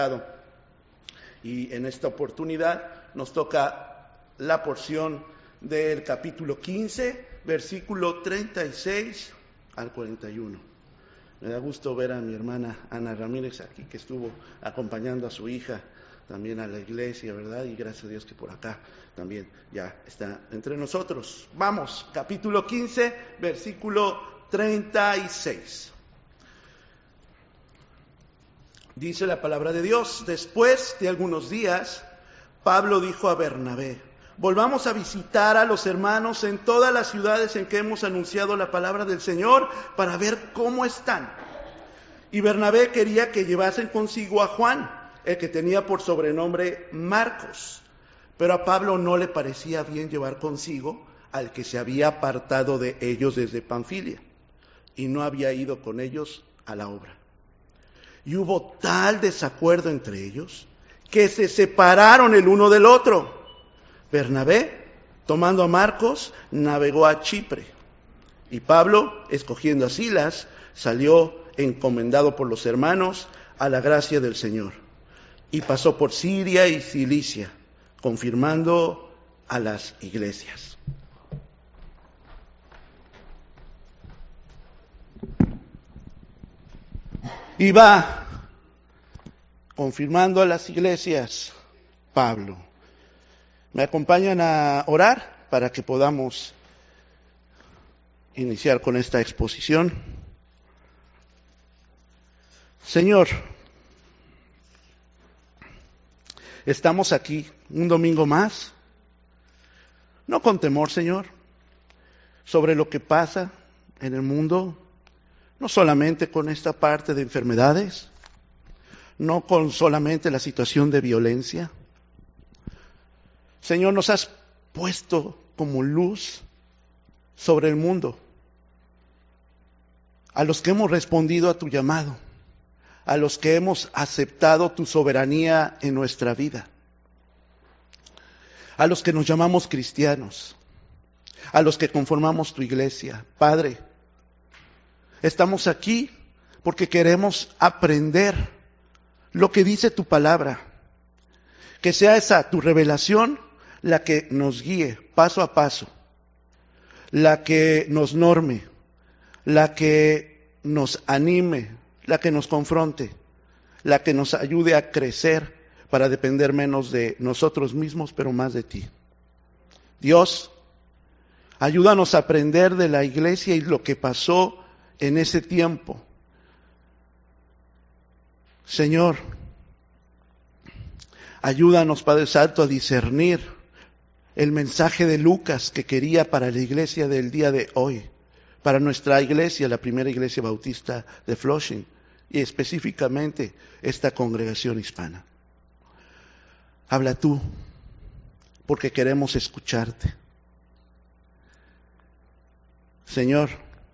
Y en esta oportunidad nos toca la porción del capítulo 15, versículo 36 al 41. Me da gusto ver a mi hermana Ana Ramírez aquí, que estuvo acompañando a su hija también a la iglesia, ¿verdad? Y gracias a Dios que por acá también ya está entre nosotros. Vamos, capítulo 15, versículo 36. Dice la palabra de Dios: después de algunos días, Pablo dijo a Bernabé: volvamos a visitar a los hermanos en todas las ciudades en que hemos anunciado la palabra del Señor para ver cómo están. Y Bernabé quería que llevasen consigo a Juan, el que tenía por sobrenombre Marcos. Pero a Pablo no le parecía bien llevar consigo al que se había apartado de ellos desde Panfilia y no había ido con ellos a la obra. Y hubo tal desacuerdo entre ellos que se separaron el uno del otro. Bernabé, tomando a Marcos, navegó a Chipre. Y Pablo, escogiendo a Silas, salió encomendado por los hermanos a la gracia del Señor. Y pasó por Siria y Cilicia, confirmando a las iglesias. Y va confirmando a las iglesias Pablo. ¿Me acompañan a orar para que podamos iniciar con esta exposición? Señor, estamos aquí un domingo más, no con temor, Señor, sobre lo que pasa en el mundo, no solamente con esta parte de enfermedades, no con solamente la situación de violencia. Señor, nos has puesto como luz sobre el mundo, a los que hemos respondido a tu llamado, a los que hemos aceptado tu soberanía en nuestra vida, a los que nos llamamos cristianos, a los que conformamos tu iglesia. Padre, estamos aquí porque queremos aprender lo que dice tu palabra, que sea esa tu revelación la que nos guíe paso a paso, la que nos norme, la que nos anime, la que nos confronte, la que nos ayude a crecer para depender menos de nosotros mismos, pero más de ti. Dios, ayúdanos a aprender de la iglesia y lo que pasó en ese tiempo. Señor, ayúdanos, Padre Santo, a discernir el mensaje de Lucas que quería para la iglesia del día de hoy, para nuestra iglesia, la primera iglesia bautista de Flushing, y específicamente esta congregación hispana. Habla tú, porque queremos escucharte. Señor,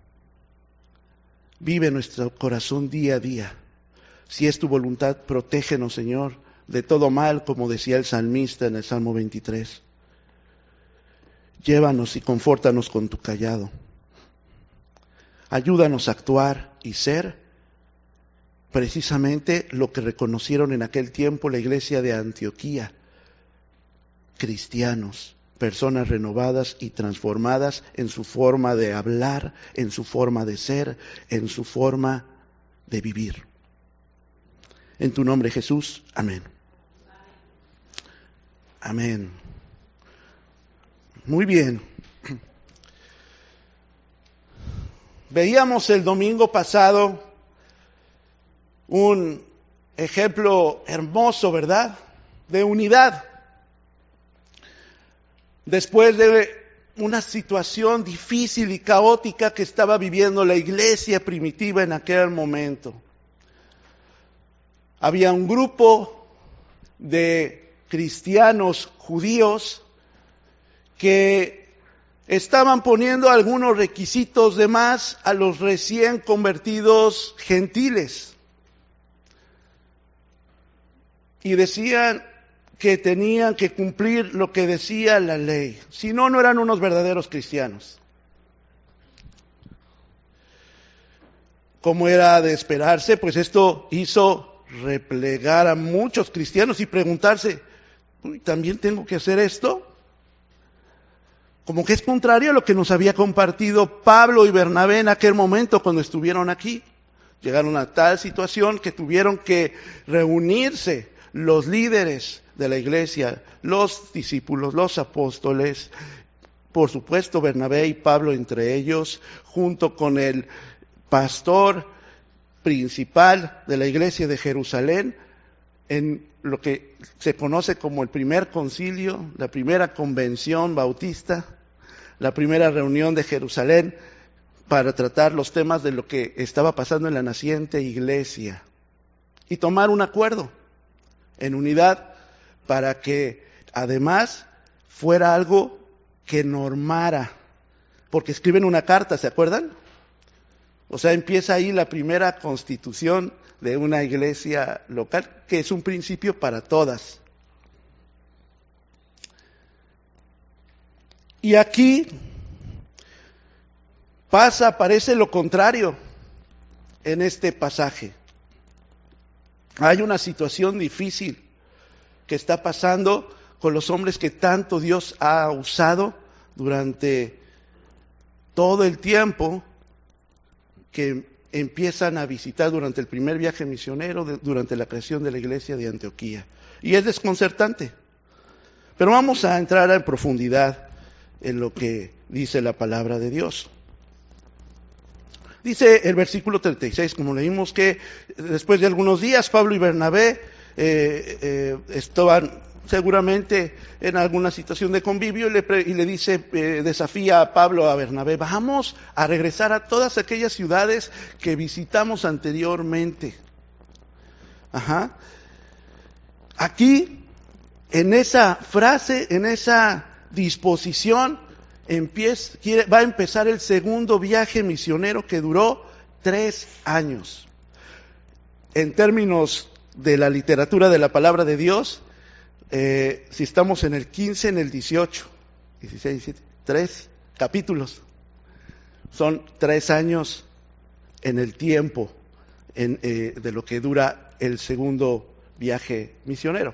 vive nuestro corazón día a día. Si es tu voluntad, protégenos, Señor, de todo mal, como decía el salmista en el Salmo 23. Llévanos y confórtanos con tu cayado. Ayúdanos a actuar y ser precisamente lo que reconocieron en aquel tiempo la iglesia de Antioquía: cristianos, personas renovadas y transformadas en su forma de hablar, en su forma de ser, en su forma de vivir. En tu nombre, Jesús, amén. Amén. Muy bien. Veíamos el domingo pasado un ejemplo hermoso, ¿verdad?, de unidad. Después de una situación difícil y caótica que estaba viviendo la iglesia primitiva en aquel momento. Había un grupo de cristianos judíos que estaban poniendo algunos requisitos de más a los recién convertidos gentiles. Y decían que tenían que cumplir lo que decía la ley. Si no, no eran unos verdaderos cristianos. Como era de esperarse, pues esto hizo replegar a muchos cristianos y preguntarse, ¿también tengo que hacer esto? Como que es contrario a lo que nos había compartido Pablo y Bernabé en aquel momento cuando estuvieron aquí. Llegaron a tal situación que tuvieron que reunirse los líderes de la iglesia, los discípulos, los apóstoles, por supuesto Bernabé y Pablo entre ellos, junto con el pastor principal de la iglesia de Jerusalén, en lo que se conoce como el primer concilio, la primera convención bautista, la primera reunión de Jerusalén para tratar los temas de lo que estaba pasando en la naciente iglesia y tomar un acuerdo en unidad para que además fuera algo que normara, porque escriben una carta, ¿se acuerdan? O sea, empieza ahí la primera constitución de una iglesia local, que es un principio para todas. Y aquí parece lo contrario en este pasaje. Hay una situación difícil que está pasando con los hombres que tanto Dios ha usado durante todo el tiempo, que empiezan a visitar durante el primer viaje misionero, durante la creación de la iglesia de Antioquía. Y es desconcertante. Pero vamos a entrar en profundidad en lo que dice la palabra de Dios. Dice el versículo 36, como leímos, que después de algunos días Pablo y Bernabé estaban seguramente en alguna situación de convivio y le dice, desafía a Pablo a Bernabé, vamos a regresar a todas aquellas ciudades que visitamos anteriormente. Aquí, en esa frase, en esa disposición, va a empezar el segundo viaje misionero que duró 3 años. En términos de la literatura de la palabra de Dios, si estamos en el 15, en el 18, 16, 17, 3 capítulos. Son 3 años en el tiempo de lo que dura el segundo viaje misionero.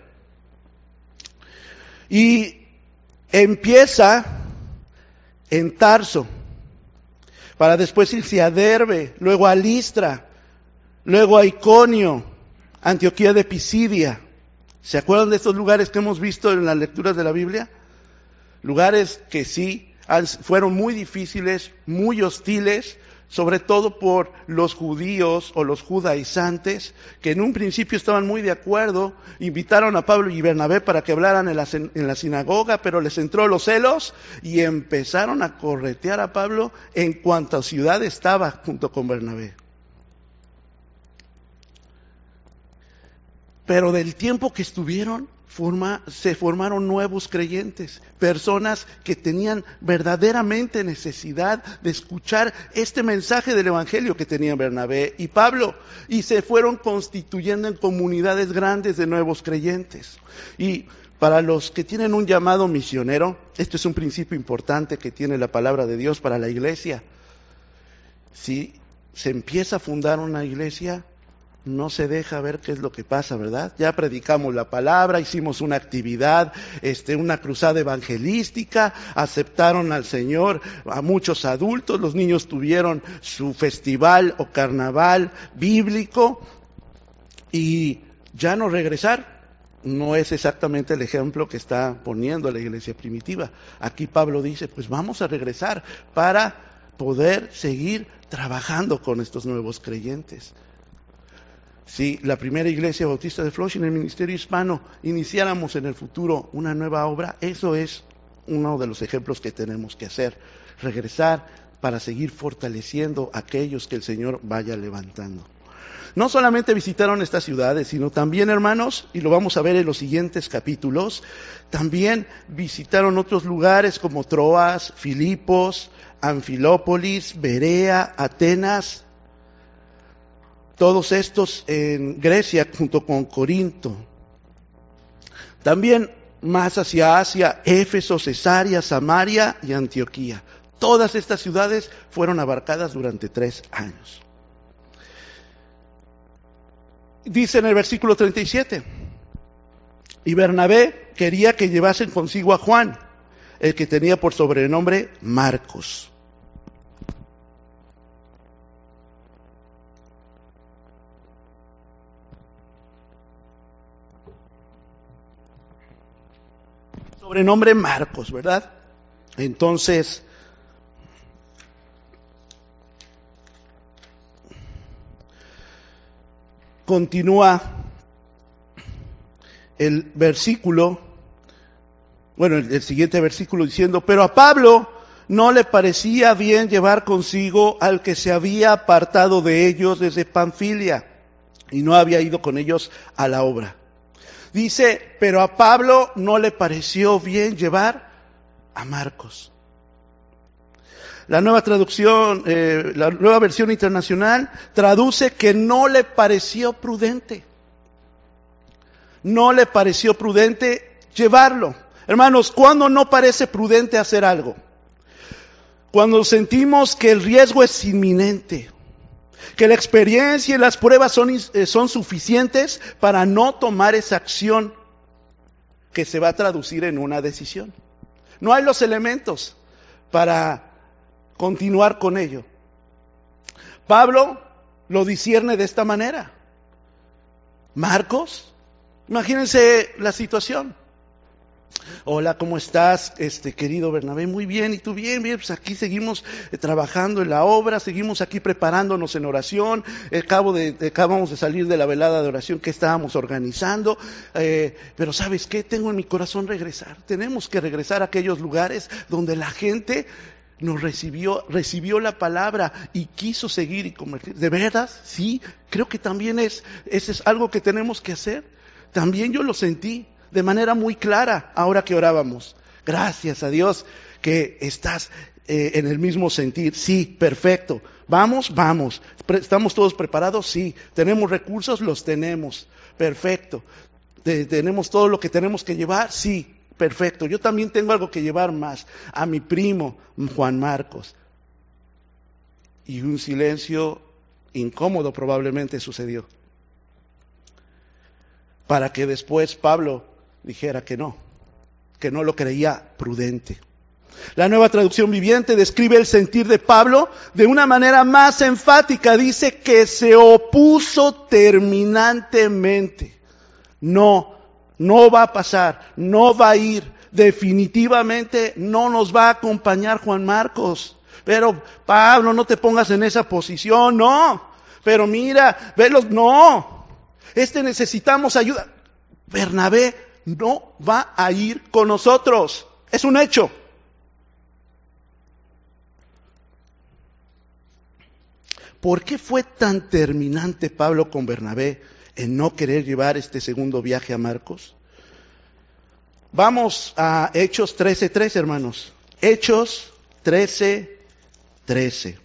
Y empieza en Tarso, para después irse a Derbe, luego a Listra, luego a Iconio, Antioquía de Pisidia. ¿Se acuerdan de estos lugares que hemos visto en las lecturas de la Biblia? Lugares que sí fueron muy difíciles, muy hostiles, sobre todo por los judíos o los judaizantes, que en un principio estaban muy de acuerdo, invitaron a Pablo y Bernabé para que hablaran en la sinagoga, pero les entró los celos y empezaron a corretear a Pablo en cuanta ciudad estaba junto con Bernabé. Pero del tiempo que estuvieron, se formaron nuevos creyentes, personas que tenían verdaderamente necesidad de escuchar este mensaje del Evangelio que tenían Bernabé y Pablo, y se fueron constituyendo en comunidades grandes de nuevos creyentes. Y para los que tienen un llamado misionero, esto es un principio importante que tiene la palabra de Dios para la iglesia. Si se empieza a fundar una iglesia, no se deja ver qué es lo que pasa, ¿verdad? Ya predicamos la palabra, hicimos una actividad, una cruzada evangelística, aceptaron al Señor a muchos adultos, los niños tuvieron su festival o carnaval bíblico y ya no regresar. No es exactamente el ejemplo que está poniendo la iglesia primitiva. Aquí Pablo dice, pues vamos a regresar para poder seguir trabajando con estos nuevos creyentes. Si la primera iglesia bautista de Flushing, el ministerio hispano, iniciáramos en el futuro una nueva obra, eso es uno de los ejemplos que tenemos que hacer. Regresar para seguir fortaleciendo a aquellos que el Señor vaya levantando. No solamente visitaron estas ciudades, sino también, hermanos, y lo vamos a ver en los siguientes capítulos, también visitaron otros lugares como Troas, Filipos, Anfilópolis, Berea, Atenas, todos estos en Grecia junto con Corinto. También más hacia Asia, Éfeso, Cesarea, Samaria y Antioquía. Todas estas ciudades fueron abarcadas durante 3 años. Dice en el versículo 37, y Bernabé quería que llevasen consigo a Juan, el que tenía por sobrenombre Marcos. Sobrenombre Marcos, ¿verdad? Entonces, continúa el versículo, bueno, el siguiente versículo diciendo, pero a Pablo no le parecía bien llevar consigo al que se había apartado de ellos desde Panfilia y no había ido con ellos a la obra. Dice, pero a Pablo no le pareció bien llevar a Marcos. La nueva traducción, la nueva versión internacional traduce que no le pareció prudente. No le pareció prudente llevarlo. Hermanos, ¿cuándo no parece prudente hacer algo? Cuando sentimos que el riesgo es inminente, que la experiencia y las pruebas son suficientes para no tomar esa acción que se va a traducir en una decisión. No hay los elementos para continuar con ello. Pablo lo discierne de esta manera. Marcos, imagínense la situación. Hola, ¿cómo estás, querido Bernabé? Muy bien, ¿y tú? Bien, pues aquí seguimos trabajando en la obra, seguimos aquí preparándonos en oración, acabamos de salir de la velada de oración que estábamos organizando, pero ¿sabes qué? Tengo en mi corazón regresar, tenemos que regresar a aquellos lugares donde la gente nos recibió la palabra y quiso seguir y convertir. ¿De verdad? Sí, creo que también ese es algo que tenemos que hacer. También yo lo sentí de manera muy clara ahora que orábamos. Gracias a Dios que estás en el mismo sentir. Sí, perfecto. Vamos. ¿Estamos todos preparados? Sí. ¿Tenemos recursos? Los tenemos. Perfecto. ¿Tenemos todo lo que tenemos que llevar? Sí. Perfecto. Yo también tengo algo que llevar más. A mi primo, Juan Marcos. Y un silencio incómodo probablemente sucedió. Para que después Pablo dijera que no lo creía prudente. La Nueva Traducción Viviente describe el sentir de Pablo de una manera más enfática. Dice que se opuso terminantemente. No va a pasar, no va a ir. Definitivamente no nos va a acompañar Juan Marcos. Pero Pablo, no te pongas en esa posición, no. Pero mira, velos, no. Necesitamos ayuda. Bernabé no va a ir con nosotros. Es un hecho. ¿Por qué fue tan terminante Pablo con Bernabé en no querer llevar este segundo viaje a Marcos? Vamos a Hechos 13:13, hermanos. Hechos 13:13.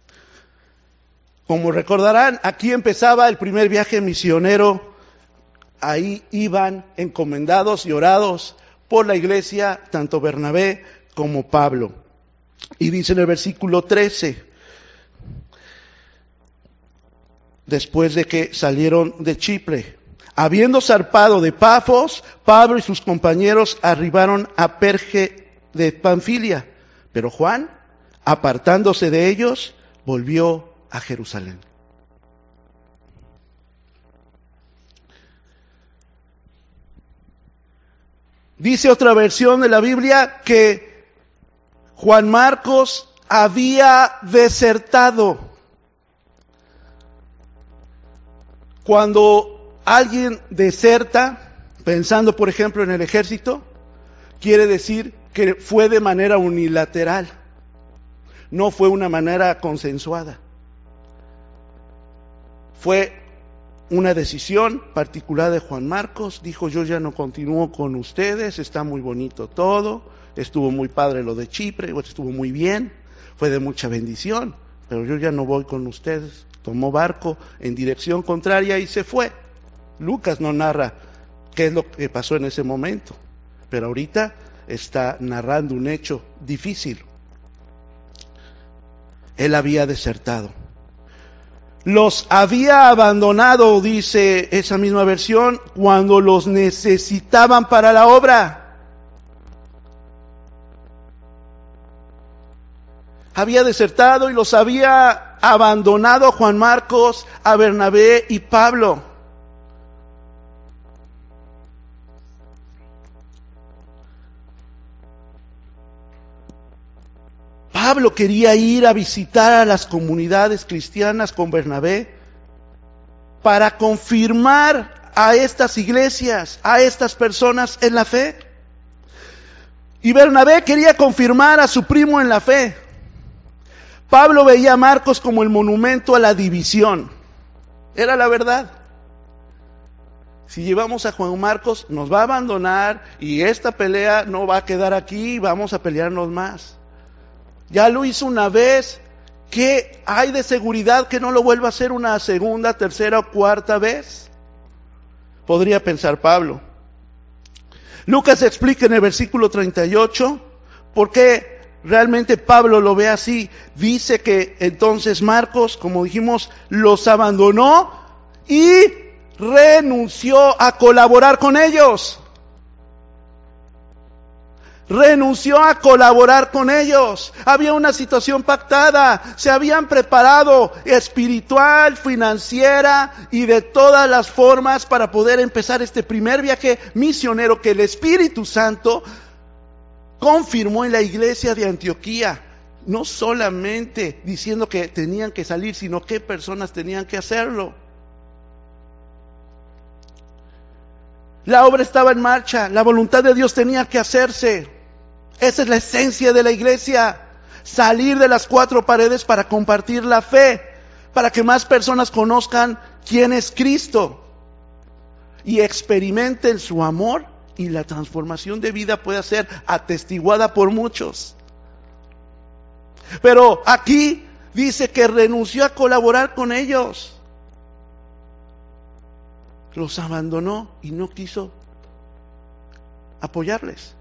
Como recordarán, aquí empezaba el primer viaje misionero. Ahí iban encomendados y orados por la iglesia, tanto Bernabé como Pablo. Y dice en el versículo 13, después de que salieron de Chipre, habiendo zarpado de Pafos, Pablo y sus compañeros arribaron a Perge de Panfilia. Pero Juan, apartándose de ellos, volvió a Jerusalén. Dice otra versión de la Biblia que Juan Marcos había desertado. Cuando alguien deserta, pensando por ejemplo en el ejército, quiere decir que fue de manera unilateral, no fue una manera consensuada. Fue una decisión particular de Juan Marcos. Dijo: yo ya no continúo con ustedes, está muy bonito todo, estuvo muy padre lo de Chipre, estuvo muy bien, fue de mucha bendición, pero yo ya no voy con ustedes. Tomó barco en dirección contraria y se fue. Lucas no narra qué es lo que pasó en ese momento, pero ahorita está narrando un hecho difícil. Él había desertado. los había abandonado, dice esa misma versión, cuando los necesitaban para la obra. Había desertado y los había abandonado a Juan Marcos, a Bernabé y Pablo. Pablo quería ir a visitar a las comunidades cristianas con Bernabé para confirmar a estas iglesias, a estas personas en la fe. Y Bernabé quería confirmar a su primo en la fe. Pablo veía a Marcos como el monumento a la división. Era la verdad. Si llevamos a Juan Marcos, nos va a abandonar y esta pelea no va a quedar aquí y vamos a pelearnos más. Ya lo hizo una vez, ¿qué hay de seguridad que no lo vuelva a hacer una segunda, tercera o cuarta vez? Podría pensar Pablo. Lucas explica en el versículo 38 por qué realmente Pablo lo ve así. Dice que entonces Marcos, como dijimos, los abandonó y renunció a colaborar con ellos. Renunció a colaborar con ellos. Había una situación pactada. Se habían preparado espiritual, financiera y de todas las formas para poder empezar este primer viaje misionero que el Espíritu Santo confirmó en la iglesia de Antioquía. No solamente diciendo que tenían que salir, sino qué personas tenían que hacerlo. La obra estaba en marcha. La voluntad de Dios tenía que hacerse. Esa es la esencia de la iglesia, salir de las cuatro paredes para compartir la fe, para que más personas conozcan quién es Cristo y experimenten su amor y la transformación de vida pueda ser atestiguada por muchos. Pero aquí dice que renunció a colaborar con ellos, los abandonó y no quiso apoyarles.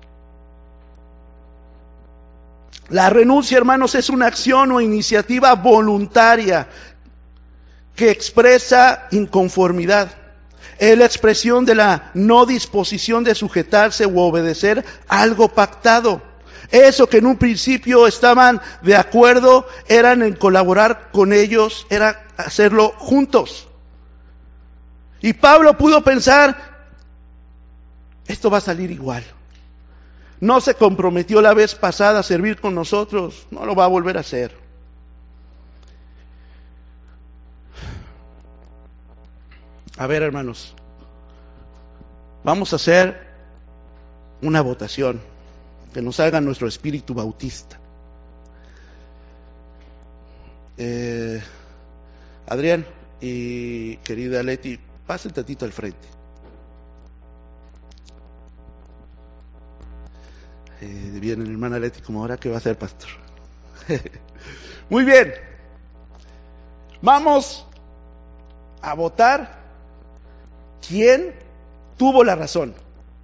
La renuncia, hermanos, es una acción o iniciativa voluntaria que expresa inconformidad. Es la expresión de la no disposición de sujetarse u obedecer algo pactado. Eso que en un principio estaban de acuerdo, eran en colaborar con ellos, era hacerlo juntos. Y Pablo pudo pensar, esto va a salir igual. No se comprometió la vez pasada a servir con nosotros, no lo va a volver a hacer. A ver, hermanos, vamos a hacer una votación que nos haga nuestro espíritu bautista. Adrián y querida Leti, pasen tantito al frente. Bien, hermana Leti, como ahora que va a ser pastor. Muy bien. Vamos a votar quién tuvo la razón.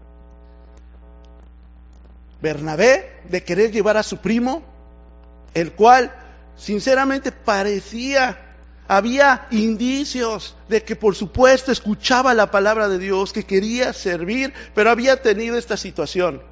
Bernabé, de querer llevar a su primo, el cual sinceramente había indicios de que por supuesto escuchaba la palabra de Dios, que quería servir, pero había tenido esta situación.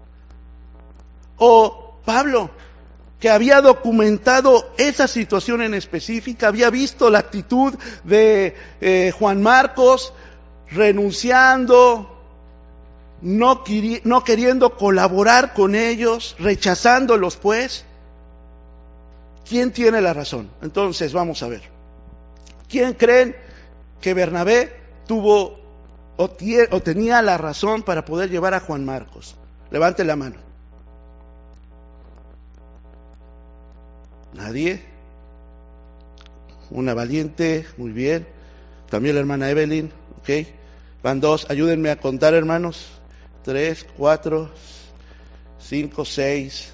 O Pablo, que había documentado esa situación en específica, había visto la actitud de Juan Marcos, renunciando, no queriendo colaborar con ellos, rechazándolos pues. ¿Quién tiene la razón? Entonces vamos a ver. ¿Quién creen que Bernabé tuvo o tenía la razón para poder llevar a Juan Marcos? Levante la mano. ¿Nadie? Una valiente, muy bien. También la hermana Evelyn, ok. Van dos, ayúdenme a contar, hermanos. 3, 4, 5, 6.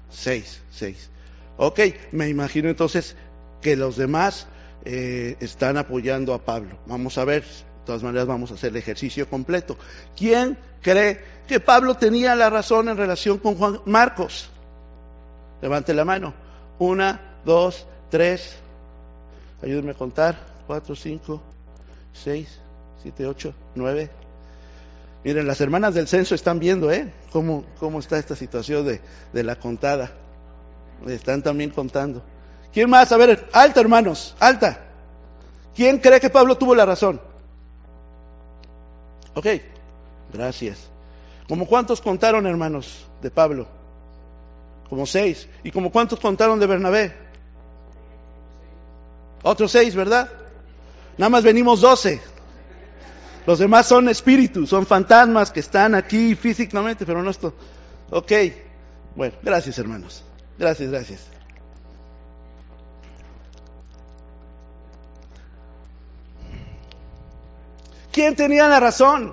Ok, me imagino entonces que los demás están apoyando a Pablo. Vamos a ver, de todas maneras vamos a hacer el ejercicio completo. ¿Quién cree que Pablo tenía la razón en relación con Juan Marcos? Levante la mano. 1, 2, 3. Ayúdenme a contar. 4, 5, 6, 7, 8, 9. Miren, las hermanas del censo están viendo, cómo está esta situación de la contada. Están también contando. ¿Quién más? A ver, alta, hermanos, alta. ¿Quién cree que Pablo tuvo la razón? Ok, gracias. ¿Cómo cuántos contaron, hermanos, de Pablo? Como 6. ¿Y como cuántos contaron de Bernabé? Otros 6, ¿verdad? Nada más venimos 12. Los demás son espíritus, son fantasmas que están aquí físicamente, pero no esto. Ok, bueno, gracias, hermanos. Gracias. ¿Quién tenía la razón?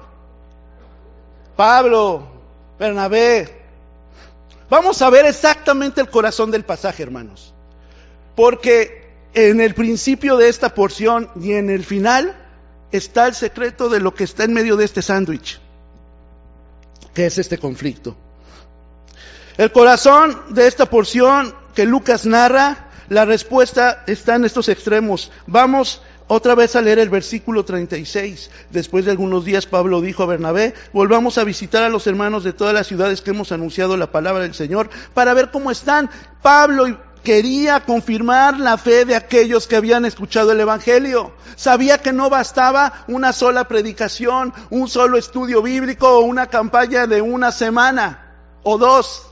Pablo, Bernabé. Vamos a ver exactamente el corazón del pasaje, hermanos. Porque en el principio de esta porción y en el final está el secreto de lo que está en medio de este sándwich, que es este conflicto. El corazón de esta porción que Lucas narra, la respuesta está en estos extremos. Vamos otra vez a leer el versículo 36. Después de algunos días Pablo dijo a Bernabé: volvamos a visitar a los hermanos de todas las ciudades que hemos anunciado la palabra del Señor para ver cómo están. Pablo quería confirmar la fe de aquellos que habían escuchado el Evangelio. Sabía que no bastaba una sola predicación, un solo estudio bíblico o una campaña de una semana o 2.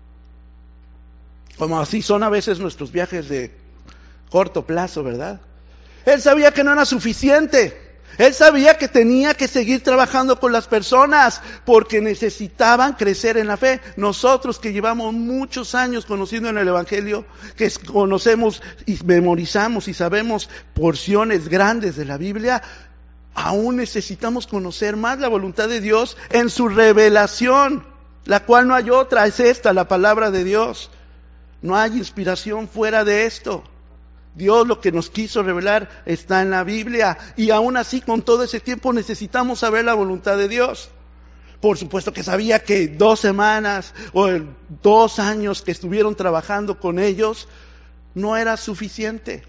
Como así son a veces nuestros viajes de corto plazo, ¿verdad? Él sabía que no era suficiente. Él sabía que tenía que seguir trabajando con las personas porque necesitaban crecer en la fe. Nosotros que llevamos muchos años conociendo en el Evangelio, que conocemos y memorizamos y sabemos porciones grandes de la Biblia, aún necesitamos conocer más la voluntad de Dios en su revelación, la cual no hay otra, es esta, la palabra de Dios. No hay inspiración fuera de esto. Dios lo que nos quiso revelar está en la Biblia, y aún así con todo ese tiempo necesitamos saber la voluntad de Dios. Por supuesto que sabía que 2 semanas o 2 años que estuvieron trabajando con ellos no era suficiente.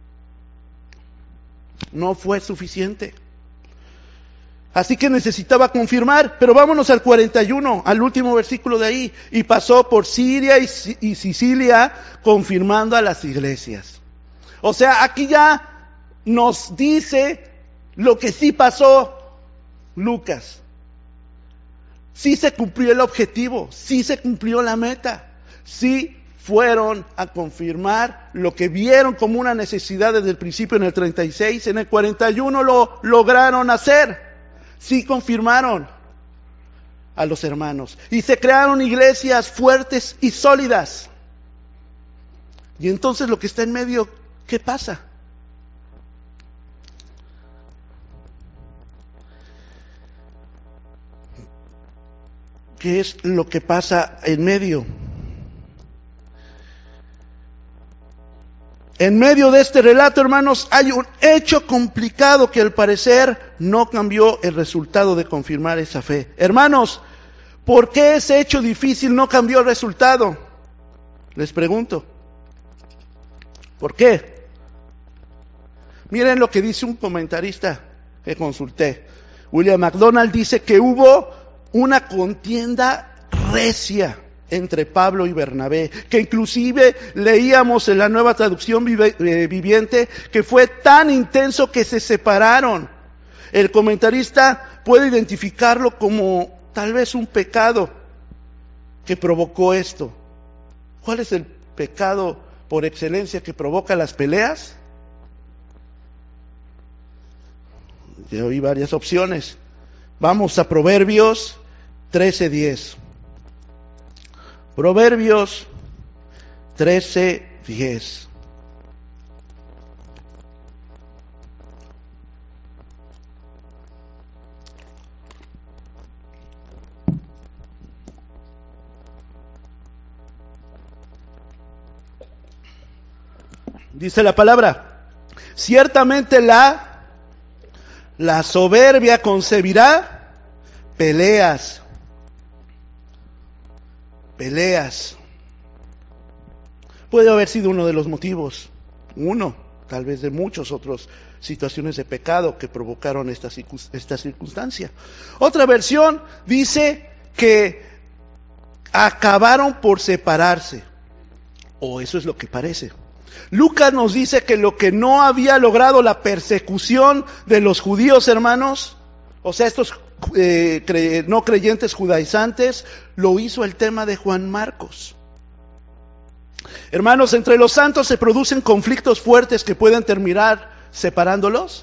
No fue suficiente. Así que necesitaba confirmar, pero vámonos al 41, al último versículo de ahí. Y pasó por Siria y Sicilia confirmando a las iglesias. O sea, aquí ya nos dice lo que sí pasó Lucas. Sí se cumplió el objetivo, sí se cumplió la meta, sí fueron a confirmar lo que vieron como una necesidad desde el principio en el 36, en el 41 lo lograron hacer. Sí confirmaron a los hermanos y se crearon iglesias fuertes y sólidas. Y entonces lo que está en medio, ¿qué pasa? ¿Qué es lo que pasa en medio? En medio de este relato, hermanos, hay un hecho complicado que al parecer no cambió el resultado de confirmar esa fe. Hermanos, ¿por qué ese hecho difícil no cambió el resultado? Les pregunto. ¿Por qué? Miren lo que dice un comentarista que consulté. William MacDonald dice que hubo una contienda recia entre Pablo y Bernabé, que inclusive leíamos en la Nueva Traducción Viviente que fue tan intenso que se separaron. El comentarista puede identificarlo como tal vez un pecado que provocó esto. ¿Cuál es el pecado por excelencia que provoca las peleas? Yo oí varias opciones. Vamos a Proverbios 13:10. Proverbios 13:10. Dice la palabra: ciertamente la soberbia concebirá peleas. Puede haber sido uno de los motivos, uno, tal vez de muchos otros, situaciones de pecado que provocaron esta circunstancia. Otra versión dice que acabaron por separarse, o eso es lo que parece. Lucas nos dice que lo que no había logrado la persecución de los judíos, hermanos, o sea, estos no creyentes judaizantes, lo hizo el tema de Juan Marcos. Hermanos, entre los santos se producen conflictos fuertes que pueden terminar separándolos.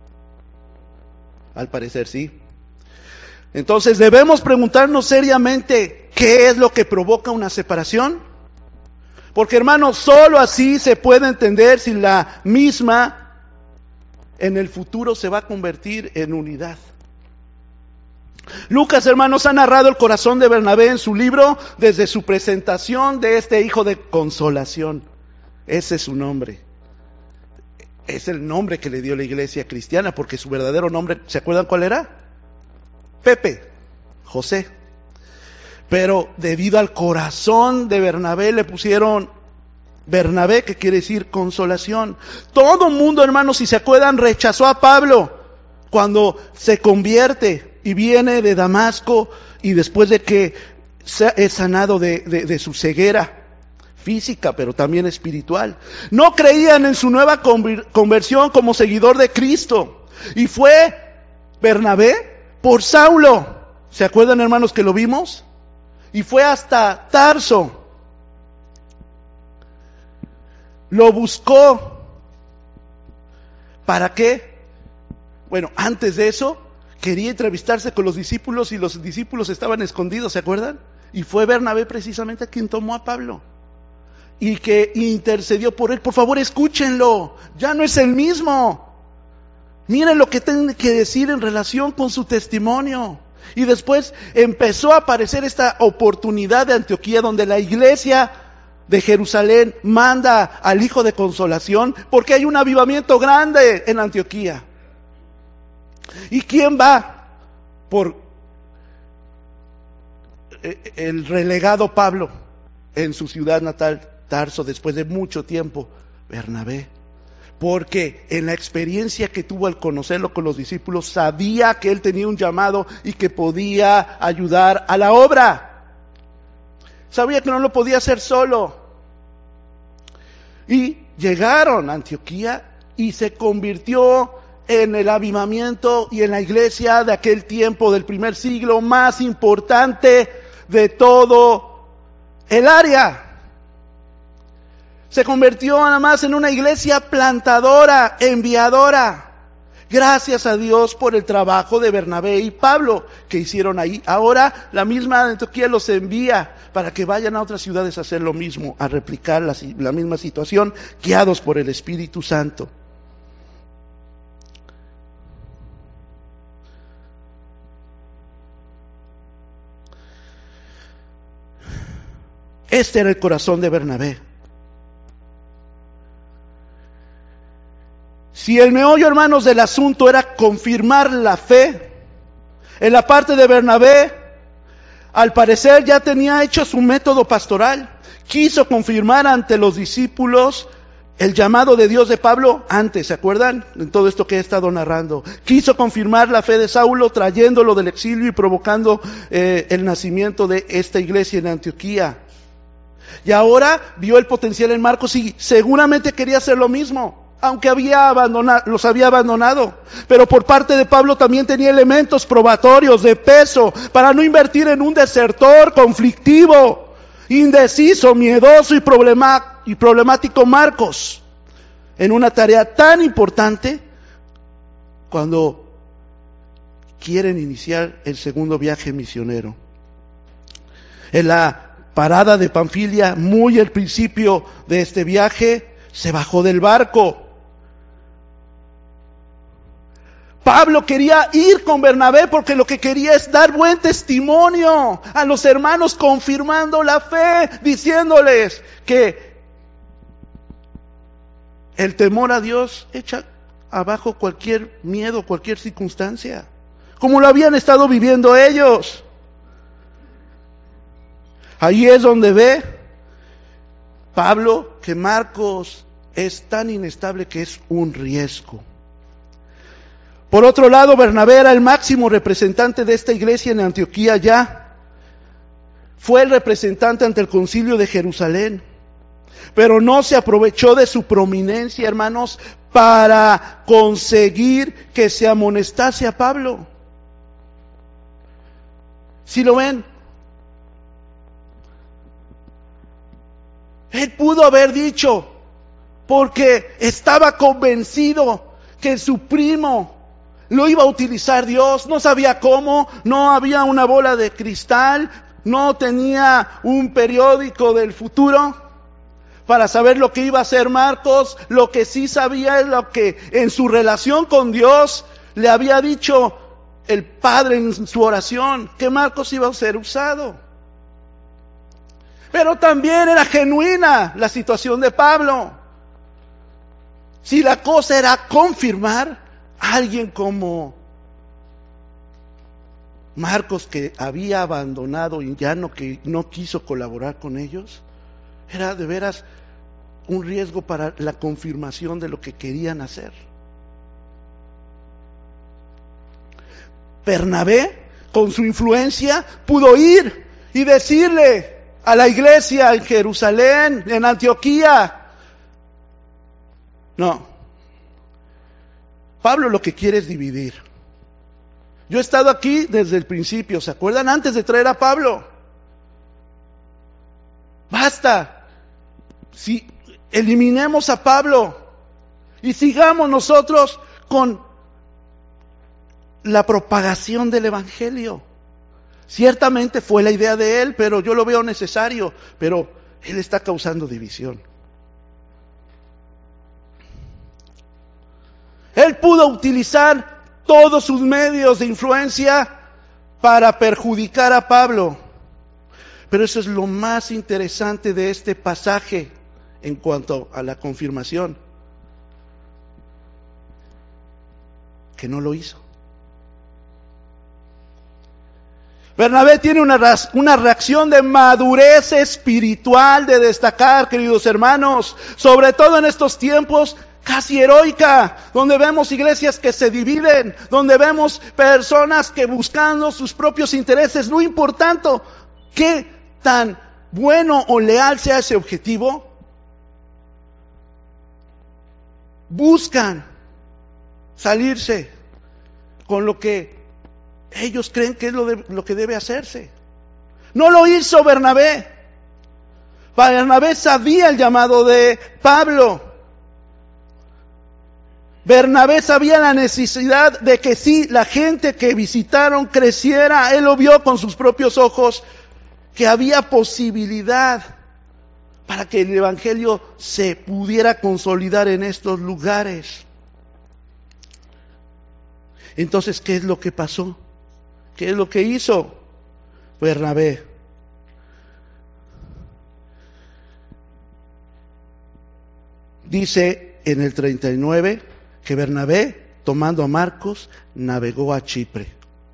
Al parecer sí. Entonces debemos preguntarnos seriamente qué es lo que provoca una separación. Porque, hermanos, solo así se puede entender si la misma en el futuro se va a convertir en unidad. Lucas, hermanos, ha narrado el corazón de Bernabé en su libro desde su presentación de este hijo de consolación. Ese es su nombre. Es el nombre que le dio la iglesia cristiana, porque su verdadero nombre, ¿se acuerdan cuál era? Pepe, José. Pero debido al corazón de Bernabé le pusieron Bernabé, que quiere decir consolación. Todo mundo, hermanos, si se acuerdan, rechazó a Pablo cuando se convierte y viene de Damasco, y después de que es sanado de su ceguera física, pero también espiritual. No creían en su nueva conversión como seguidor de Cristo. Y fue Bernabé por Saulo. ¿Se acuerdan, hermanos, que lo vimos? Y fue hasta Tarso. Lo buscó. ¿Para qué? Bueno, antes de eso, quería entrevistarse con los discípulos y los discípulos estaban escondidos, ¿se acuerdan? Y fue Bernabé precisamente quien tomó a Pablo y que intercedió por él. Por favor, escúchenlo, ya no es el mismo. Miren lo que tiene que decir en relación con su testimonio. Y después empezó a aparecer esta oportunidad de Antioquía, donde la iglesia de Jerusalén manda al Hijo de Consolación, porque hay un avivamiento grande en Antioquía. ¿Y quién va por el relegado Pablo en su ciudad natal, Tarso, después de mucho tiempo? Bernabé. Porque en la experiencia que tuvo al conocerlo con los discípulos, sabía que él tenía un llamado y que podía ayudar a la obra. Sabía que no lo podía hacer solo. Y llegaron a Antioquía y se convirtió en el avivamiento y en la iglesia de aquel tiempo del primer siglo más importante de todo el área. Se convirtió nada más en una iglesia plantadora, enviadora. Gracias a Dios por el trabajo de Bernabé y Pablo que hicieron ahí. Ahora la misma Antioquía los envía para que vayan a otras ciudades a hacer lo mismo, a replicar la misma situación, guiados por el Espíritu Santo. Este era el corazón de Bernabé. Si el meollo, hermanos, del asunto era confirmar la fe, en la parte de Bernabé, al parecer ya tenía hecho su método pastoral. Quiso confirmar ante los discípulos el llamado de Dios de Pablo antes, ¿se acuerdan? En todo esto que he estado narrando. Quiso confirmar la fe de Saulo trayéndolo del exilio y provocando el nacimiento de esta iglesia en Antioquía. Y ahora vio el potencial en Marcos y seguramente quería hacer lo mismo, aunque los había abandonado. Pero por parte de Pablo también tenía elementos probatorios de peso para no invertir en un desertor conflictivo, indeciso, miedoso y problemático Marcos en una tarea tan importante cuando quieren iniciar el segundo viaje misionero. En la parada de Panfilia, muy al principio de este viaje, se bajó del barco. Pablo quería ir con Bernabé porque lo que quería es dar buen testimonio a los hermanos, confirmando la fe, diciéndoles que el temor a Dios echa abajo cualquier miedo, cualquier circunstancia, como lo habían estado viviendo ellos. Ahí es donde ve Pablo que Marcos es tan inestable que es un riesgo. Por otro lado, Bernabé era el máximo representante de esta iglesia en Antioquía ya. Fue el representante ante el concilio de Jerusalén. Pero no se aprovechó de su prominencia, hermanos, para conseguir que se amonestase a Pablo. ¿Sí lo ven? Él pudo haber dicho, porque estaba convencido que su primo lo iba a utilizar Dios, no sabía cómo, no había una bola de cristal, no tenía un periódico del futuro para saber lo que iba a hacer Marcos. Lo que sí sabía es lo que en su relación con Dios le había dicho el Padre en su oración, que Marcos iba a ser usado. Pero también era genuina la situación de Pablo. Si la cosa era confirmar a alguien como Marcos, que había abandonado y ya no quiso colaborar con ellos, era de veras un riesgo para la confirmación de lo que querían hacer. Bernabé, con su influencia, pudo ir y decirle a la iglesia en Jerusalén, en Antioquía: no, Pablo lo que quiere es dividir. Yo he estado aquí desde el principio, ¿se acuerdan? Antes de traer a Pablo. Basta. Si eliminemos a Pablo y sigamos nosotros con la propagación del evangelio. Ciertamente fue la idea de él, pero yo lo veo necesario, pero él está causando división. Él pudo utilizar todos sus medios de influencia para perjudicar a Pablo. Pero eso es lo más interesante de este pasaje en cuanto a la confirmación, que no lo hizo. Bernabé tiene una reacción de madurez espiritual, de destacar, queridos hermanos, sobre todo en estos tiempos casi heroica, donde vemos iglesias que se dividen, donde vemos personas que buscando sus propios intereses, no importando qué tan bueno o leal sea ese objetivo, buscan salirse con lo que ellos creen que es lo que debe hacerse. No lo hizo Bernabé. Bernabé sabía el llamado de Pablo. Bernabé sabía la necesidad de que sí, la gente que visitaron creciera. Él lo vio con sus propios ojos, que había posibilidad para que el evangelio se pudiera consolidar en estos lugares. Entonces, ¿qué es lo que pasó? ¿Qué es lo que hizo Bernabé? Dice en el 39 que Bernabé, tomando a Marcos, navegó a Chipre.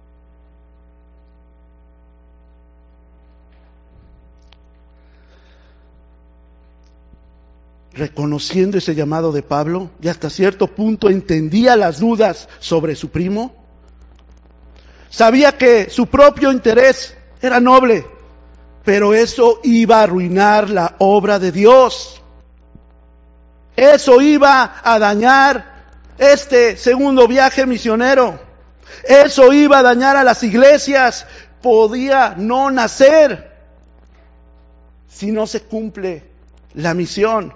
Reconociendo ese llamado de Pablo, y hasta cierto punto entendía las dudas sobre su primo. Sabía que su propio interés era noble, pero eso iba a arruinar la obra de Dios. Eso iba a dañar este segundo viaje misionero. Eso iba a dañar a las iglesias. Podía no nacer si no se cumple la misión.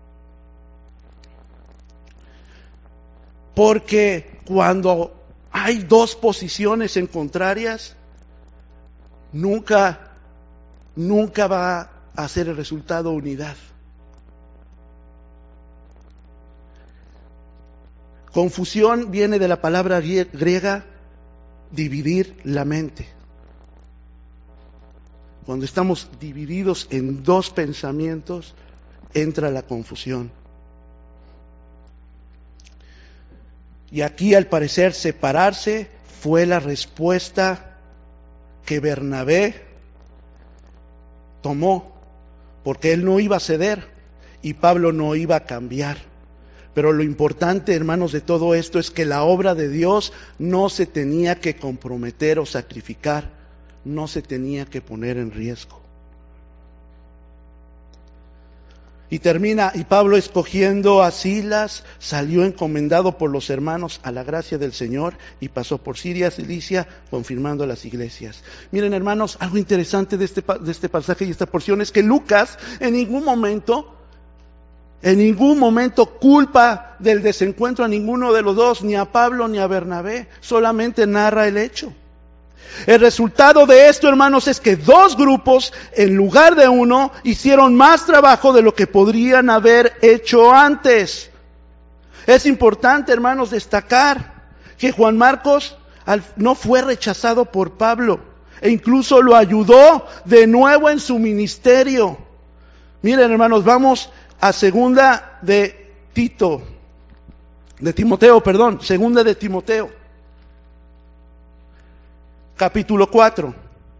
Porque cuando hay dos posiciones en contrarias, nunca va a ser el resultado unidad. Confusión viene de la palabra griega dividir la mente. Cuando estamos divididos en dos pensamientos, entra la confusión. Y aquí, al parecer, separarse fue la respuesta que Bernabé tomó, porque él no iba a ceder y Pablo no iba a cambiar. Pero lo importante, hermanos, de todo esto es que la obra de Dios no se tenía que comprometer o sacrificar, no se tenía que poner en riesgo. Y termina, y Pablo, escogiendo a Silas, salió encomendado por los hermanos a la gracia del Señor y pasó por Siria, Cilicia, confirmando las iglesias. Miren, hermanos, algo interesante de este pasaje y esta porción es que Lucas en ningún momento culpa del desencuentro a ninguno de los dos, ni a Pablo ni a Bernabé, solamente narra el hecho. El resultado de esto, hermanos, es que dos grupos, en lugar de uno, hicieron más trabajo de lo que podrían haber hecho antes. Es importante, hermanos, destacar que Juan Marcos no fue rechazado por Pablo, e incluso lo ayudó de nuevo en su ministerio. Miren, hermanos, vamos a segunda de Timoteo, capítulo 4.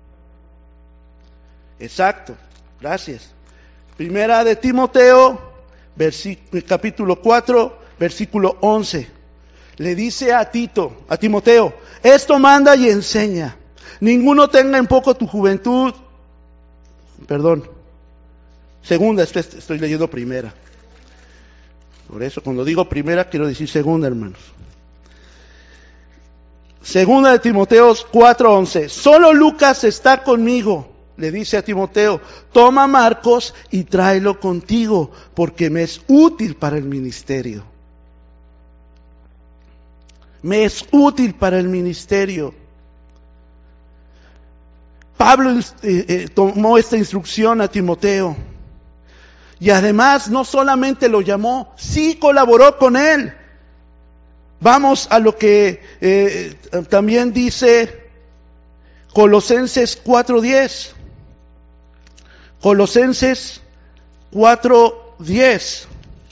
Exacto, gracias. Primera de Timoteo, capítulo 4, versículo 11. Le dice a Timoteo, esto manda y enseña. Ninguno tenga en poco tu juventud. Segunda, estoy leyendo primera. Por eso cuando digo primera quiero decir segunda, hermanos. Segunda de Timoteo 4:11. Solo Lucas está conmigo, le dice a Timoteo. Toma a Marcos y tráelo contigo, porque me es útil para el ministerio. Me es útil para el ministerio. Pablo tomó esta instrucción a Timoteo. Y además no solamente lo llamó, sí colaboró con él. Vamos a lo que también dice Colosenses 4:10. Colosenses 4:10.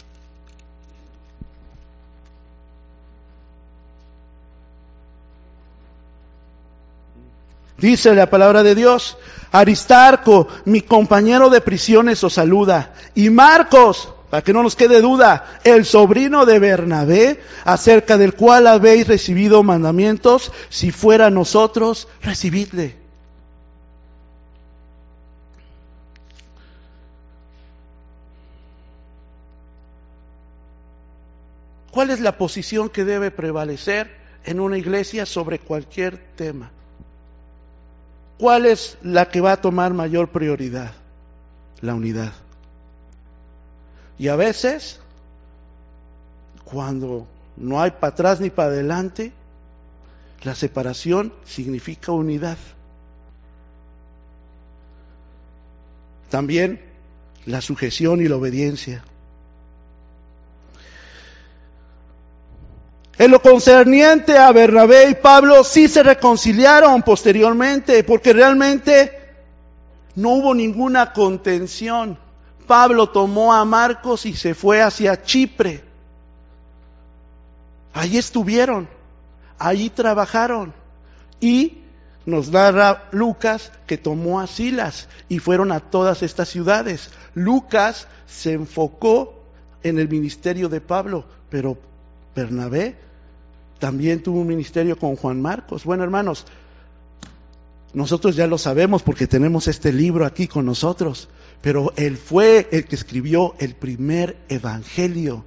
Dice la palabra de Dios: Aristarco, mi compañero de prisiones, os saluda. Y Marcos, para que no nos quede duda, el sobrino de Bernabé, acerca del cual habéis recibido mandamientos, si fuera nosotros, recibidle. ¿Cuál es la posición que debe prevalecer en una iglesia sobre cualquier tema? ¿Cuál es la que va a tomar mayor prioridad? La unidad. Y a veces, cuando no hay para atrás ni para adelante, la separación significa unidad. También la sujeción y la obediencia. En lo concerniente a Bernabé y Pablo, sí se reconciliaron posteriormente, porque realmente no hubo ninguna contención. Pablo tomó a Marcos y se fue hacia Chipre. Allí estuvieron, allí trabajaron. Y nos narra Lucas que tomó a Silas y fueron a todas estas ciudades. Lucas se enfocó en el ministerio de Pablo, pero Bernabé también tuvo un ministerio con Juan Marcos. Bueno, hermanos, nosotros ya lo sabemos porque tenemos este libro aquí con nosotros, pero él fue el que escribió el primer evangelio.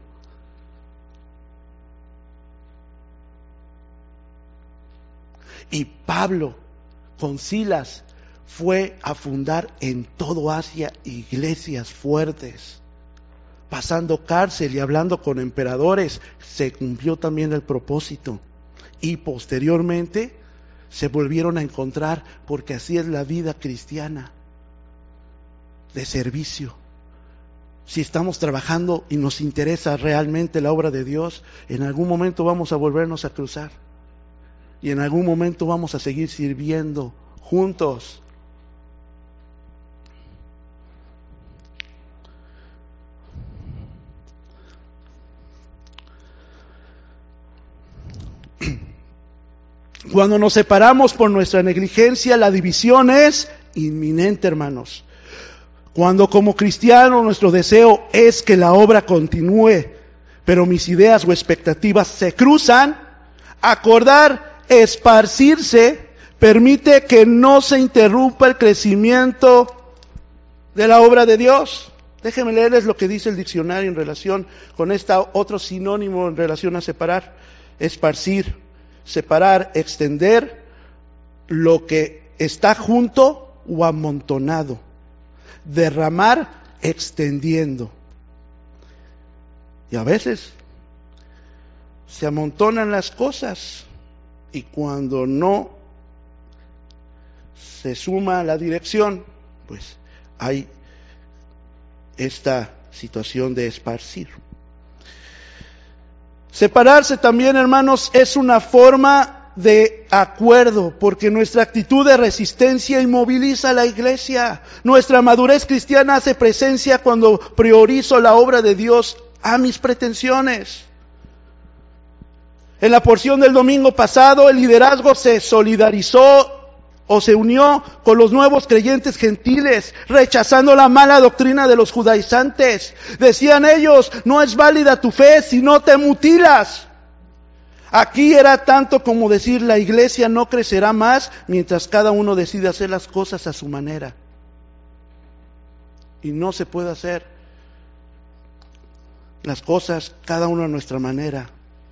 Y Pablo con Silas fue a fundar en todo Asia iglesias fuertes, pasando cárcel y hablando con emperadores. Se cumplió también el propósito. Y posteriormente se volvieron a encontrar, porque así es la vida cristiana, de servicio. Si estamos trabajando y nos interesa realmente la obra de Dios, en algún momento vamos a volvernos a cruzar. Y en algún momento vamos a seguir sirviendo juntos. Cuando nos separamos por nuestra negligencia, la división es inminente, hermanos. Cuando como cristianos nuestro deseo es que la obra continúe, pero mis ideas o expectativas se cruzan, acordar esparcirse permite que no se interrumpa el crecimiento de la obra de Dios. Déjenme leerles lo que dice el diccionario en relación con otro sinónimo en relación a separar. Esparcir, separar, extender lo que está junto o amontonado. Derramar, extendiendo. Y a veces se amontonan las cosas y cuando no se suma la dirección, pues hay esta situación de esparcir. Separarse también, hermanos, es una forma de acuerdo, porque nuestra actitud de resistencia inmoviliza a la iglesia. Nuestra madurez cristiana hace presencia cuando priorizo la obra de Dios a mis pretensiones. En la porción del domingo pasado, el liderazgo se solidarizó o se unió con los nuevos creyentes gentiles, rechazando la mala doctrina de los judaizantes. Decían ellos, no es válida tu fe si no te mutilas. Aquí era tanto como decir, la iglesia no crecerá más mientras cada uno decide hacer las cosas a su manera. Y no se puede hacer las cosas cada uno a nuestra manera.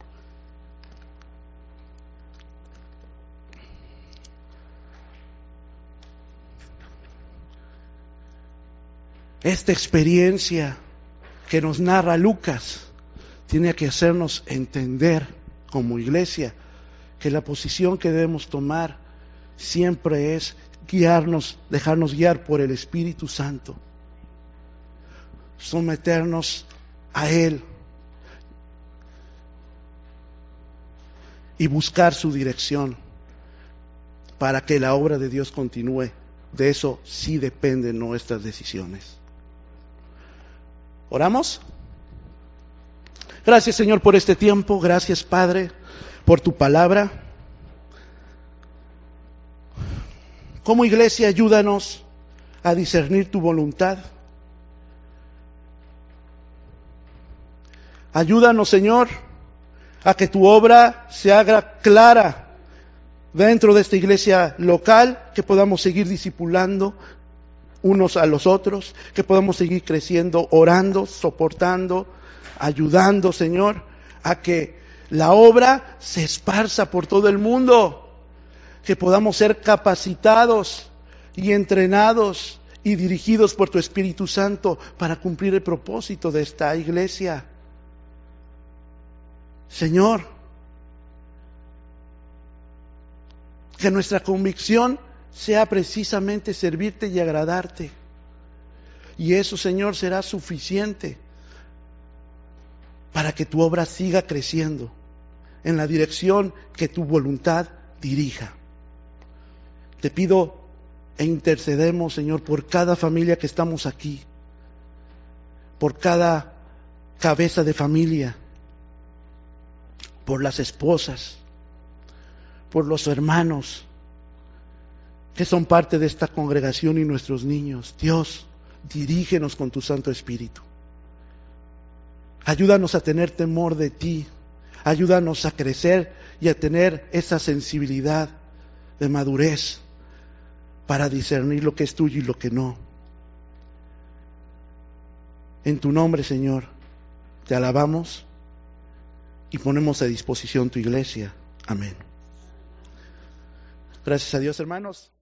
Esta experiencia que nos narra Lucas tiene que hacernos entender como iglesia que la posición que debemos tomar siempre es guiarnos, dejarnos guiar por el Espíritu Santo, someternos a Él y buscar su dirección para que la obra de Dios continúe. De eso sí dependen nuestras decisiones. ¿Oramos? Gracias, Señor, por este tiempo. Gracias, Padre, por tu palabra. Como iglesia, ayúdanos a discernir tu voluntad. Ayúdanos, Señor, a que tu obra se haga clara dentro de esta iglesia local, que podamos seguir discipulando unos a los otros, que podamos seguir creciendo, orando, soportando, ayudando, Señor, a que la obra se esparza por todo el mundo, que podamos ser capacitados y entrenados y dirigidos por tu Espíritu Santo para cumplir el propósito de esta iglesia. Señor, que nuestra convicción sea precisamente servirte y agradarte. Y eso, Señor, será suficiente para que tu obra siga creciendo en la dirección que tu voluntad dirija. Te pido e intercedemos, Señor, por cada familia que estamos aquí, por cada cabeza de familia, por las esposas, por los hermanos que son parte de esta congregación y nuestros niños. Dios, dirígenos con tu Santo Espíritu. Ayúdanos a tener temor de ti. Ayúdanos a crecer y a tener esa sensibilidad de madurez para discernir lo que es tuyo y lo que no. En tu nombre, Señor, te alabamos y ponemos a disposición tu iglesia. Amén. Gracias a Dios, hermanos.